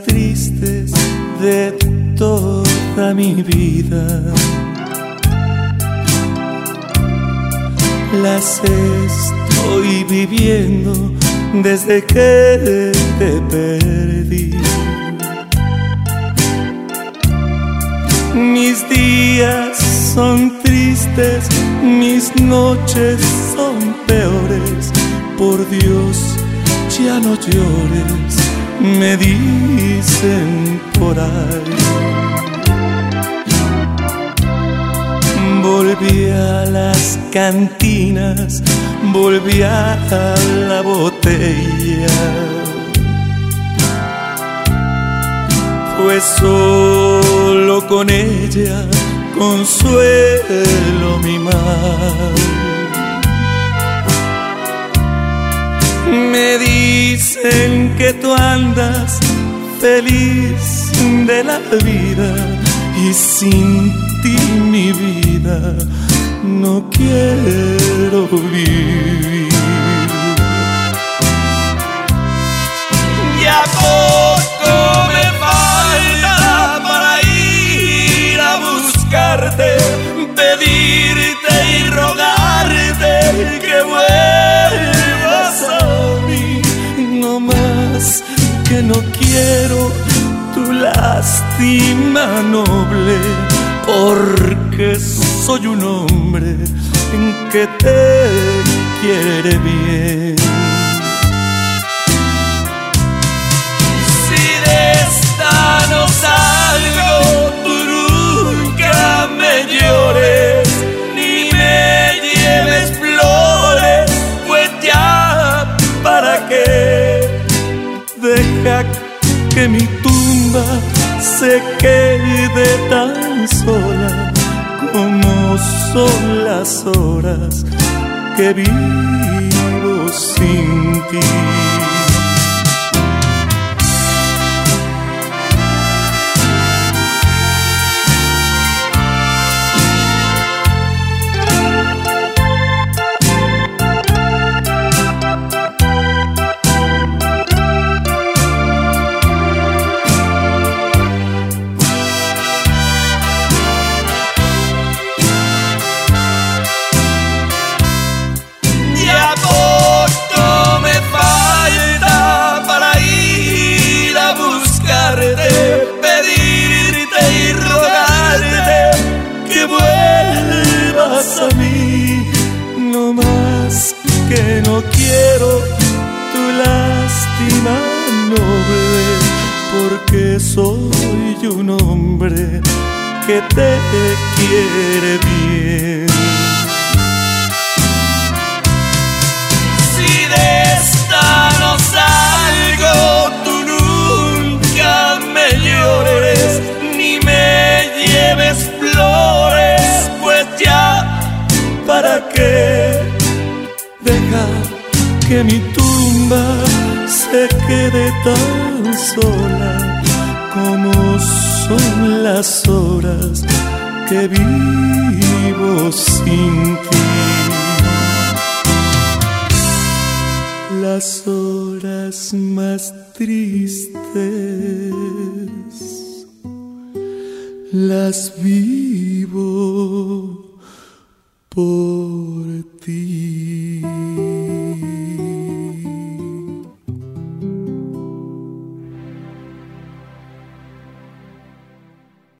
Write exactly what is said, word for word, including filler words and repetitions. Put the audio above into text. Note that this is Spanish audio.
tristes de toda mi vida. Las estoy viviendo desde que te perdí. Mis días son tristes, mis noches son peores. Por Dios, ya no llores, me dicen por ahí. Volví a las cantinas, volví a la botella. Pues solo con ella consuelo mi mal. Me dicen que tú andas feliz de la vida y sin ti mi vida no quiero vivir. Ya poco me falta para ir a buscarte, pedirte y rogarte que vuelvas a mí. No más que no quiero tu lástima noble, porque soy un hombre que te quiere bien. Si de esta no salgo, tú nunca me llores, ni me lleves flores, pues ya para qué. Deja que mi tumba se quede tan sola como son las horas que vivo sin ti. A mí, no más que no quiero tu lástima noble, porque soy un hombre que te quiere bien. Si de esta no salgo, tú nunca me llores, ni me lleves flores, pues ya ¿para qué? Deja que mi tumba se quede tan sola como son las horas que vivo sin ti. Las horas más tristes las vivo por